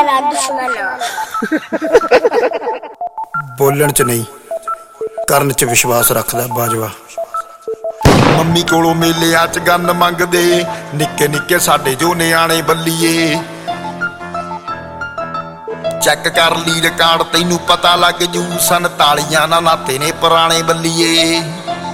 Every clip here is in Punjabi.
मेरा दुश्मन बोलण च नहीं करन च विश्वास रखदा बाजवा। ਮੰਮੀ ਕੋਲੋਂ ਮੇਲਿਆਂ ਚ ਗੰਨ ਮੰਗਦੇ ਨਿੱਕੇ ਨਿੱਕੇ ਸਾਡੇ ਜੋ ਨਿਆਣੇ ਬੱਲੀਏ। ਚੈੱਕ ਕਰ ਲਈ ਰਿਕਾਰਡ ਤੈਨੂੰ ਪਤਾ ਲੱਗ ਜੂ 47 ਨਾਲ ਨਾਤੇ ਨੇ ਪੁਰਾਣੇ ਬੱਲੀਏ।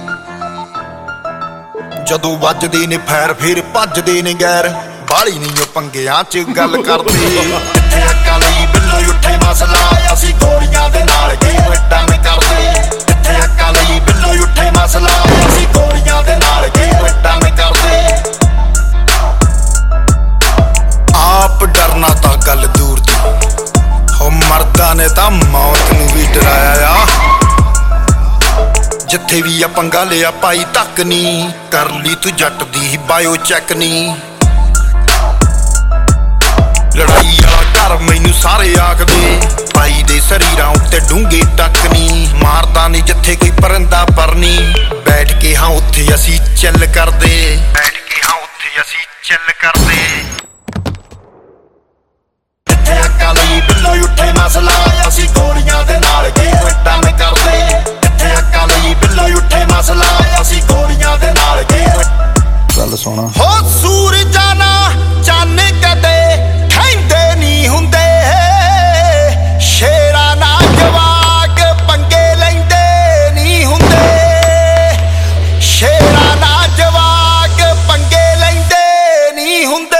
ਜਦੋਂ ਵੱਜਦੇ ਨੇ ਫੈਰ ਫਿਰ ਭੱਜਦੇ ਨੇ ਗੈਰ ਬਾਲੀ ਨਹੀਂ ਉਹ ਪੰਗਿਆਂ ਚ ਗੱਲ ਕਰਦੇ। ਕਿੱਥੇ ਅੱਕਾਂ ਲਈ ਬਿੱਲੋ ਉੱਠੇ ਮਸਲਾ ਅਸੀਂ ਗੋਲੀਆਂ ਦੇ ਨਾਲ ਗੇਮ ਡਨ ਕਰਦੇ। ਕਿੱਥੇ ਅੱਕਾਂ ਲਈ ਬਿੱਲੋ ਉੱਠੇ ਮਸਲਾ ਅਸੀਂ ਗੋਲੀਆਂ ਦੇ ਨਾਲ ਗੇਮ ਡਨ ਕਰਦੇ। ਆਪ ਡਰਨਾ ਤਾਂ ਗੱਲ ਦੂਰ ਦੀ ਹੋ ਮਰਦਾਂ ਨੇ ਤਾਂ ਮੌਤ ਨੂੰ ਵੀ ਡਰਾਇਆ ਆ। ਜਿੱਥੇ ਵੀ ਆ ਪੰਗਾ ਲਿਆ ਪਾਈ ਤੱਕ ਨੀ ਕਰ ਲਈ ਤੂੰ ਜੱਟ ਦੀ ਬਾਇਓ ਚੈੱਕ ਨੀ। ਲੜਾਈ ਵਾਲਾ ਘਰ ਮੈਨੂੰ ਸਾਰੇ ਆਖਦੇ ਭਾਈ ਦੇ ਸਰੀਰਾਂ ਉੱਤੇ ਡੂੰਘੇ ਟੱਕ ਨੀ। ਮਾਰਦਾ ਨੀ ਜਿੱਥੇ ਕੋਈ ਪਰੰਦਾ ਪਰਨੀ ਬੈਠ ਕੇ ਹਾਂ ਉੱਥੇ ਅਸੀਂ ਚੱਲ ਕਰਦੇ। ਬੈਠ ਕੇ ਹਾਂ ਉੱਥੇ ਅਸੀਂ ਚੱਲ ਕਰਦੇ। ਕਿੱਥੇ ਅੱਕਾਂ ਲਈ ਬਿੱਲੋ ਉੱਠੇ ਮਸਲਾ ਅਸੀਂ ਗੋਲੀਆਂ ਦੇ ਨਾਲ ਗੇਮ ਡਨ ਕਰਦੇ। ਕਿੱਥੇ ਅੱਕਾਂ ਲਈ ਬਿੱਲੋ ਉੱਠੇ ਮਸਲਾ ਅਸੀਂ ਗੋਲੀਆਂ ਦੇ ਨਾਲ ਗੇਮ। ਗੱਲ ਸੁਣਾ ਹੋ ਸੂਰਜਾਂ ਨਾ ਚੰਨ ਕਦੇ ਖੈਂਦੇ ਨਹੀਂ ਹੁੰਦੇ। ਸ਼ੇਰਾਂ ਨਾ ਜਵਾਕ ਪੰਗੇ ਲੈਂਦੇ ਨਹੀਂ ਹੁੰਦੇ। ਸ਼ੇਰਾਂ ਨਾ ਜਵਾਕ ਪੰਗੇ ਲੈਂਦੇ ਨਹੀਂ ਹੁੰਦੇ।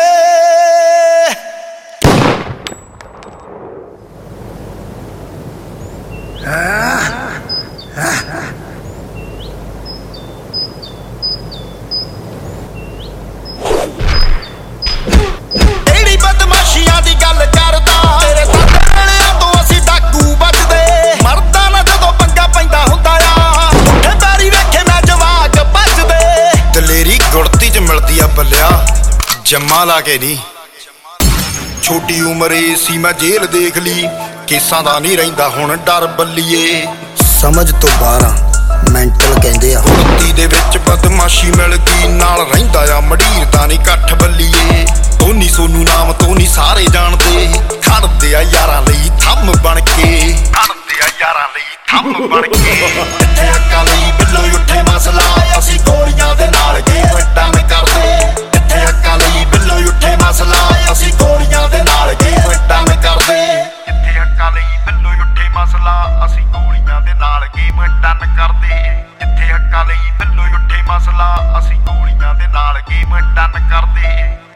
ਕਿਹੜੀ ਬਦਮਾਸ਼ੀਆਂ ਦੀ ਗੱਲ ਕਰਦਾ ਤੇਰੇ ਸਾਡੇ ਵੇਲਿਆਂ ਤੋਂ ਅਸੀਂ ਡਾਕੂ ਵੱਜਦੇ। ਮਰਦਾ ਨਾ ਜਦੋਂ ਪੰਗਾ ਪੈਂਦਾ ਹੁੰਦਾ ਆ ਉੱਠੇ ਪੈਰੀ ਵੇਖੇ ਮੈਂ ਜਵਾਕ ਭੱਜਦੇ। ਦਲੇਰੀ ਗੁੜਤੀ ਚ ਮਿਲਦੀ ਆ ਬੱਲਿਆ ਜੰਮਾ ਲਾ ਕੇ ਨੀ। ਛੋਟੀ ਉਮਰੇ ਸੀ ਮੈਂ ਜੇਲ੍ਹ ਦੇਖ ਲਈ ਕੇਸਾਂ ਦਾ ਨਹੀਂ ਰਹਿੰਦਾ ਹੁਣ ਡਰ ਬੱਲੀਏ। ਸਮਝ ਤੋਂ ਬਾਹਰ ਆ ਮੈਂਟਲ ਕਹਿੰਦੇ ਆ। ਗੁੜਤੀ ਦੇ ਵਿੱਚ ਬਦਮਾਸ਼ੀ ਮਿਲ ਗਈ ਨਾਲ ਰਹਿੰਦਾ ਆ ਮੜੀਰ ਦਾ ਨਹੀਂ ਇਕੱਠ ਬੱਲੀਏ। ਧੋਨੀ ਸੋਨੂੰ ਨਾਮ ਤੋਂ ਨਹੀਂ ਸਾਰੇ ਜਾਣਦੇ ਖੜਦੇ ਆ ਯਾਰਾਂ ਲਈ ਥੰਮ ਬਣ ਕੇ। ਖੜਦੇ ਆ ਯਾਰਾਂ ਲਈ ਥੰਮ ਬਣ ਕੇ। ਕਿੱਥੇ ਅੱਕਾਂ ਲਈ ਬਿੱਲੋ ਉੱਠੇ ਮਸਲਾ ਅਸੀਂ ਗੋਲੀਆਂ ਦੇ ਨਾਲ ਗੇਮ ਡਨ ਕਰਦੇ। ਕਿੱਥੇ ਅੱਕਾਂ ਲਈ ਬਿੱਲੋ ਉੱਠੇ ਮਸਲਾ ਅਸੀਂ ਗੋਲੀਆਂ ਦੇ ਨਾਲ ਗੇਮ ਡਨ ਕਰਦੇ। ਕਿੱਥੇ ਅੱਕਾਂ ਲਈ ਬਿੱਲੋ ਉੱਠੇ ਮਸਲਾ ਅਸੀਂ ਗੋਲੀਆਂ ਦੇ ਨਾਲ ਗੇਮ ਡਨ ਕਰਦੇ। ਕਿੱਥੇ ਅੱਕਾਂ ਲਈ ਬਿੱਲੋ ਉੱਠੇ ਮਸਲਾ ਅਸੀਂ ਗੋਲੀਆਂ ਦੇ ਨਾਲ ਗੇਮ ਡਨ ਕਰਦੇ।